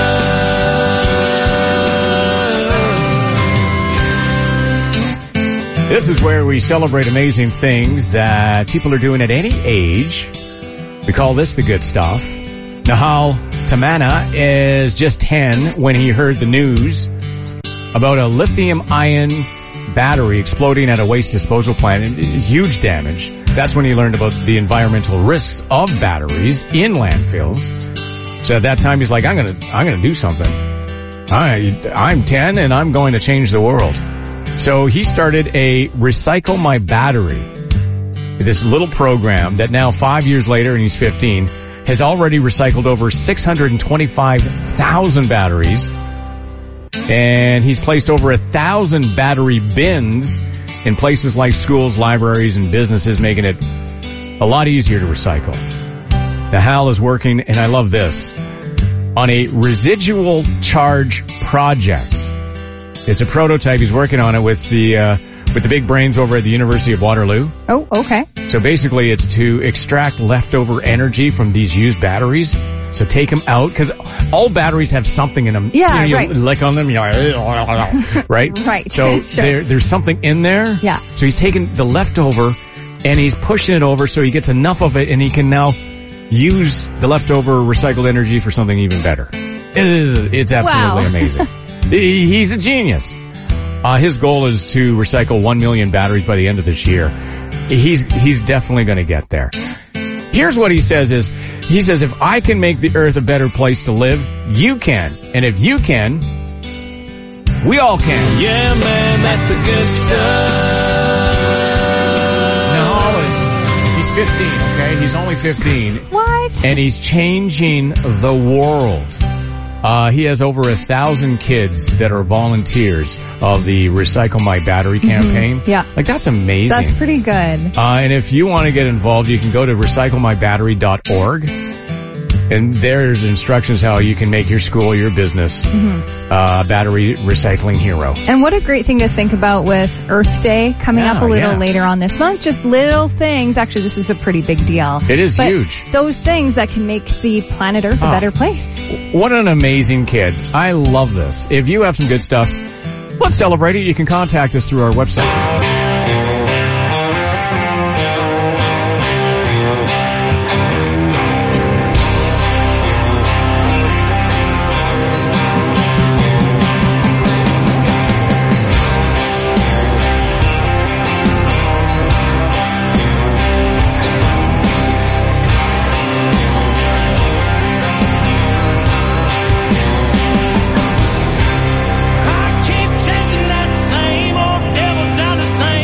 stuff. This is where we celebrate amazing things that people are doing at any age. We call this the good stuff. Nahal Tamana is just ten when he heard the news about a lithium-ion battery exploding at a waste disposal plant, and huge damage. That's when he learned about the environmental risks of batteries in landfills. So at that time, he's like, I'm gonna, I'm gonna do something. I, I'm ten and I'm going to change the world. So he started a Recycle My Battery, this little program that now five years later, and he's fifteen, has already recycled over six hundred twenty-five thousand batteries. And he's placed over a thousand battery bins in places like schools, libraries, and businesses, making it a lot easier to recycle. Now, Hal is working, and I love this, on a residual charge project. It's a prototype. He's working on it with the uh, with the big brains over at the University of Waterloo. Oh, okay. So basically, it's to extract leftover energy from these used batteries. So take them out, because all batteries have something in them. Yeah, you know, right. You lick on them, you know, right? Right. So Sure. there, there's something in there. Yeah. So he's taking the leftover and he's pushing it over so he gets enough of it and he can now use the leftover recycled energy for something even better. It is, it's absolutely Wow. amazing. He, he's a genius. Uh, his goal is to recycle one million batteries by the end of this year. He's, he's definitely going to get there. Here's what he says is, he says, if I can make the earth a better place to live, you can. And if you can, we all can. Yeah, man, that's the good stuff. No, it's, he's fifteen, okay? He's only fifteen. What? And he's changing the world. Uh, he has over a thousand kids that are volunteers of the Recycle My Battery campaign. Mm-hmm. Yeah. Like, that's amazing. That's pretty good. Uh, and if you want to get involved, you can go to recycle my battery dot org. And there's instructions how you can make your school, your business, Mm-hmm. uh, battery recycling hero. And what a great thing to think about with Earth Day coming Yeah, up a little yeah. later on this month. Just little things. Actually, this is a pretty big deal. It is But huge. Those things that can make the planet Earth a Oh. better place. What an amazing kid. I love this. If you have some good stuff, let's celebrate it. You can contact us through our website. I keep chasing that same old devil down the same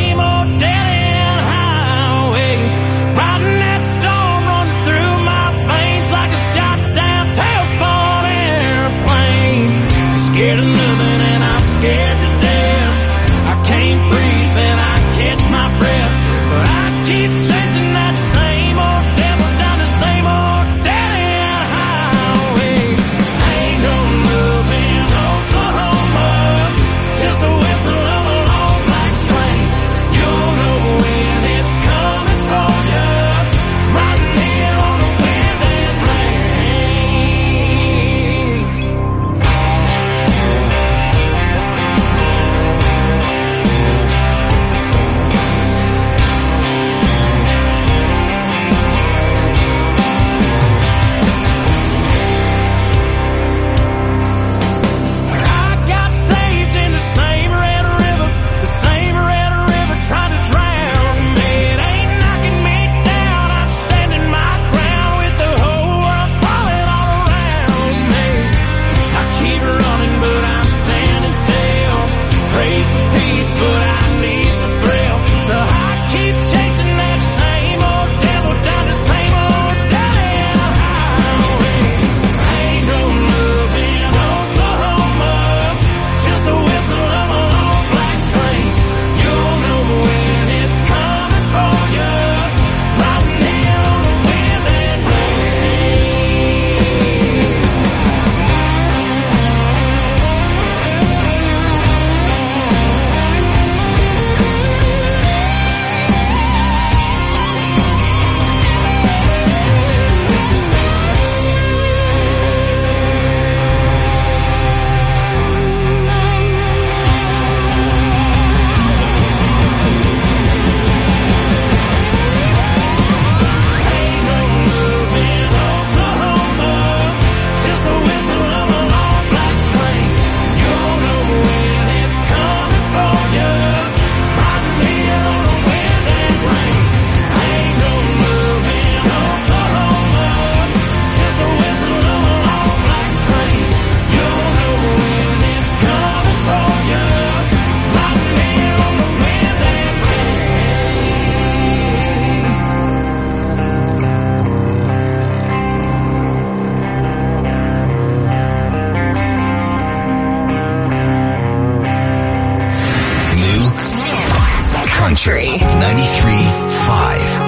Country ninety-three point five.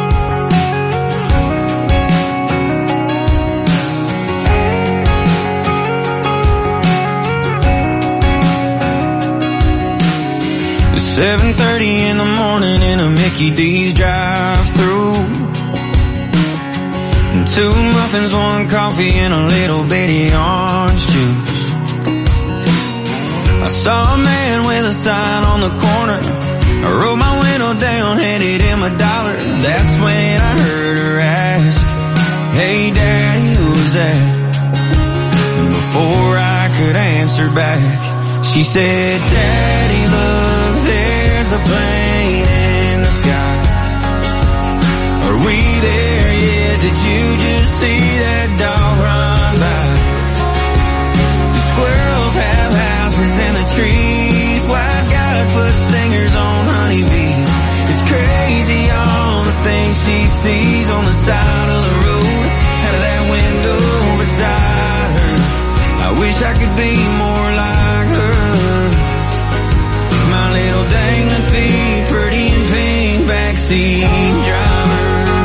seven thirty in the morning in a Mickey D's drive-thru. Two muffins, one coffee, and a little bitty orange juice. I saw a man with a sign on the corner. I rolled my window down, handed him a dollar. That's when I heard her ask, "Hey Daddy, who's that?" And before I could answer back, she said, "Daddy, look, there's a plane in the sky. Are we there yet? Did you just see that dog run by? The squirrels have houses in the trees. Why God put stingers on honeybees? It's crazy all the things she sees on the side of the road, out of that window beside her. I wish I could be more like her. My little dangling feet, pretty and pink, backseat driver."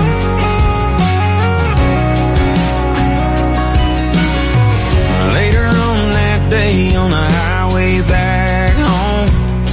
Later on that day on the highway back home,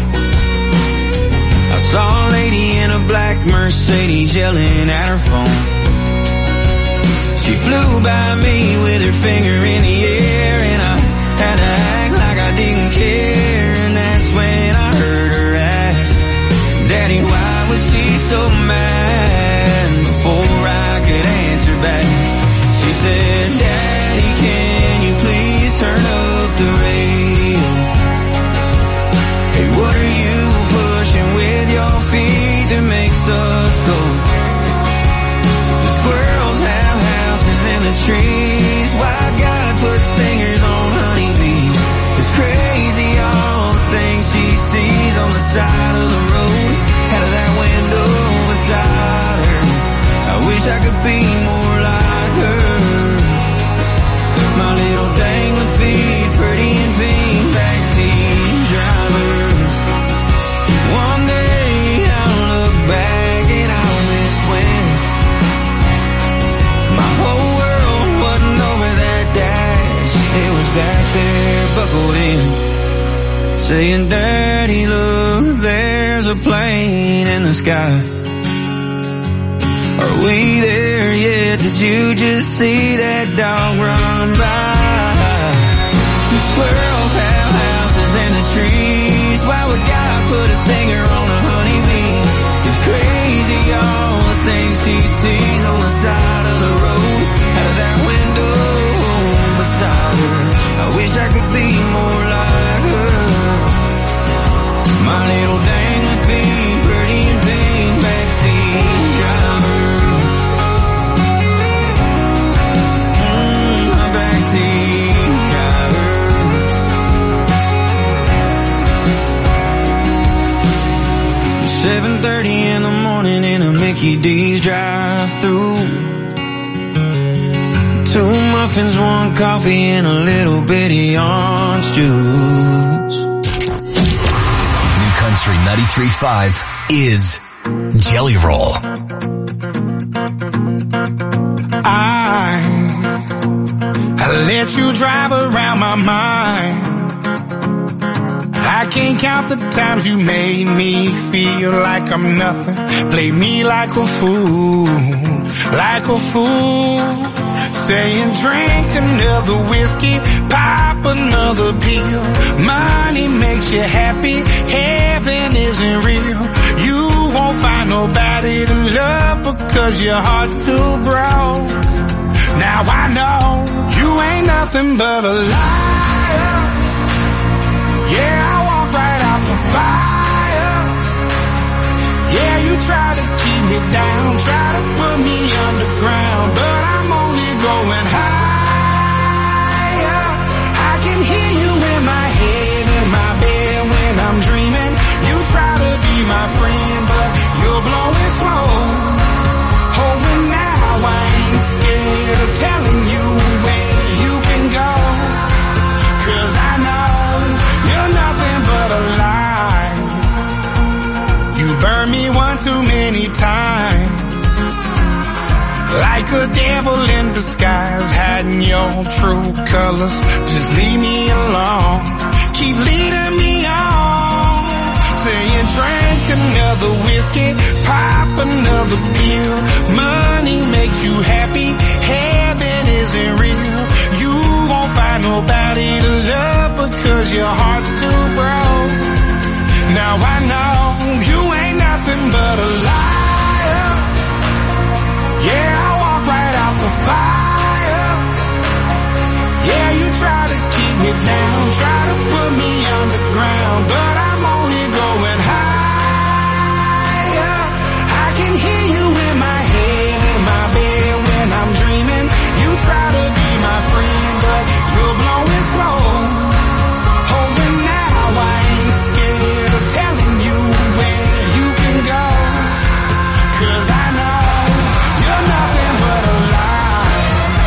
I saw a lady in a black Mercedes yelling at her phone. She flew by me with her finger in the air, and I had to act like I didn't care. And that's when I heard her ask, "Daddy, why was she so mad?" Before I could answer back, she said, "Daddy, can you please turn up the radio? Hey, what are you pushing with your feet that makes us go? The squirrels have houses in the trees. Why God put stingers on honeybees? It's crazy all the things she sees on the side of the road, out of that window beside her. I wish I could be more like her. My little dangling feet, pretty and pink, backseat driver. One day I'll look back and I'll miss when my whole world wasn't over that dash. It was back there buckled in, saying, "Daddy, look, there's a plane in the sky. Are we there yet? Did you just see that dog run by? The squirrels have houses in the trees. Why would God put a stinger on a honeybee? It's crazy all the things she sees on the side of the road, out of that window beside her. I wish I could be more like her. My little dangling feet, pretty and pink, backseat driver." Mm, my backseat driver. seven thirty in the morning in a Mickey D's drive-thru. Two muffins, one coffee, and a little bitty orange juice. New Country ninety-three point five is Jelly Roll. I, I let you drive around my mind. I can't count the times you made me feel like I'm nothing. Play me like a fool, like a fool. Saying drink another whiskey, pop another pill. Money makes you happy, heaven isn't real. You won't find nobody to love because your heart's too broke. Now I know you ain't nothing but a liar. Yeah, I walk right out the fire. Yeah, you try to keep me down, try to put me underground, but I'm only going higher. I can hear you in my head, in my bed when I'm dreaming. You try to be my friend, but you're blowing smoke. Oh, and now I ain't scared of telling you where you can go, 'cause I know you're nothing but a lie. You burn me one many times. Like a devil in disguise, hiding your true colors. Just leave me alone. Keep leading me on. Saying drink another whiskey, pop another pill. Money makes you happy, heaven isn't real. You won't find nobody to love because your heart's too broke. Now I know you ain't nothing but a liar. Yeah, I walk right out the fire. Yeah, you try to keep me down, try to put me underground, but I'm only going higher. I can hear you in my head, in my bed when I'm dreaming. You try to be my friend, but you're blowing slow. Oh, but now I ain't scared of telling you where you can go. Cause I know you're nothing but a lie.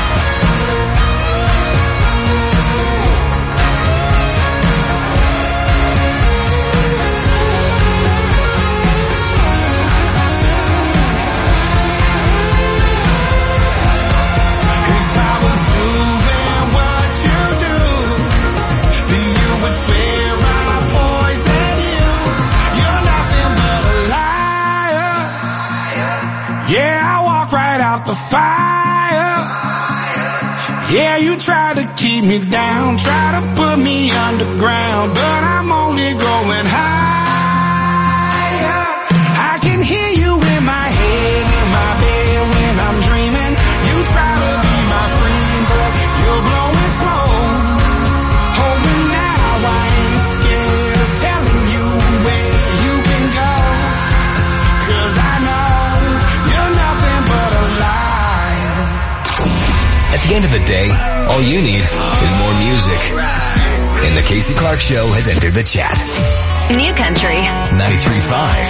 If I was doing what you do, then you would swear I poison you. You're nothing but a liar. Yeah, I walk right out the fire. Yeah, you try to keep me down, try to put me underground, but I'm only going higher. I can hear you in my head, in my bed when I'm dreaming. You try to be my friend, but you're blowing slow. Oh, but now I ain't scared of telling you where you can go. Cause I know you're nothing but a lie. At the end of the day, all you need is more music. And the Casey Clark Show has entered the chat. New Country ninety-three point five.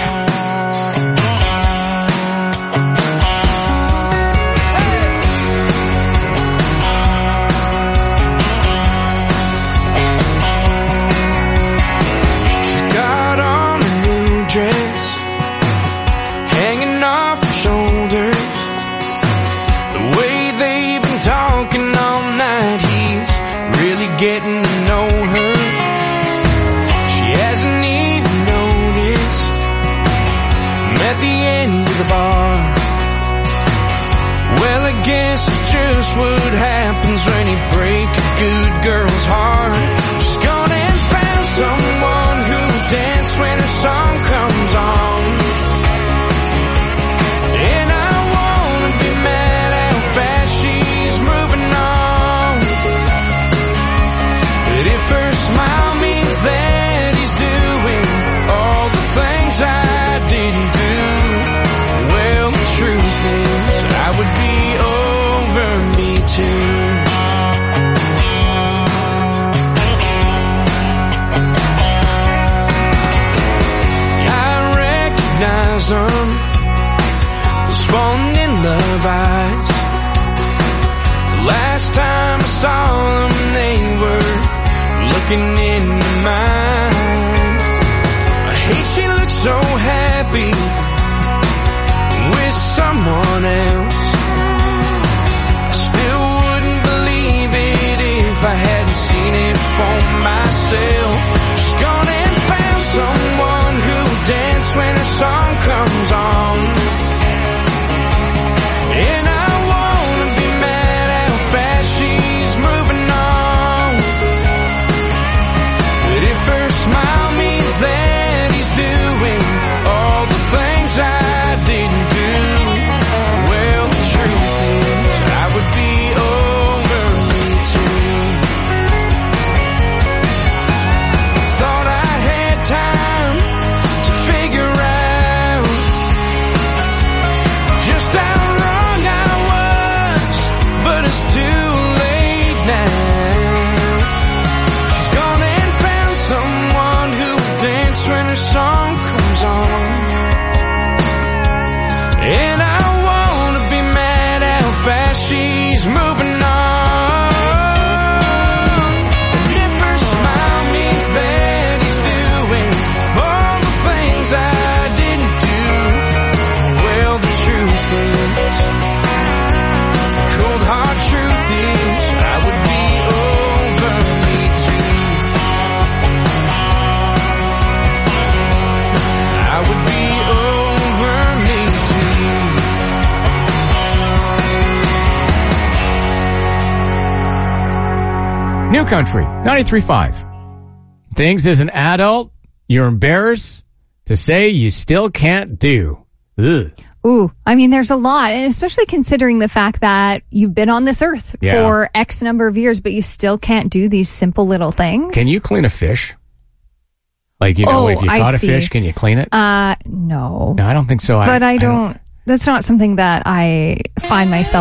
Got on a new dress, hanging off her shoulders. The way they've been talking all night, he's really getting to know her. She hasn't even noticed. I'm at the end of the bar. Well, I guess it's just what happens when you break a good girl's heart. She's gone and found someone who'll dance when her song comes on. And I wanna be mad how fast she's moving on. But if her smile means that he's doing all the things I didn't do, well, the truth is I would be over me too. I recognize them, those falling in love eyes. The last time I saw them, they were looking into mine. I hate she looks so happy with someone else. I still wouldn't believe it if I hadn't seen it for myself. She's gone and found someone who'll dance when her song comes on. And I wanna be mad how fast she's moving on. But if her smile means that he's doing all the things I didn't do, well, the truth is I would be over me too. New Country, ninety-three point five. Things as an adult you're embarrassed to say you still can't do. Ugh. Ooh, I mean, there's a lot, and especially considering the fact that you've been on this earth Yeah. for X number of years, but you still can't do these simple little things. Can you clean a fish? Like, you know, Oh, if you I caught a see. fish, can you clean it? Uh, no. No, I don't think so. But I, I don't, that's not something that I find myself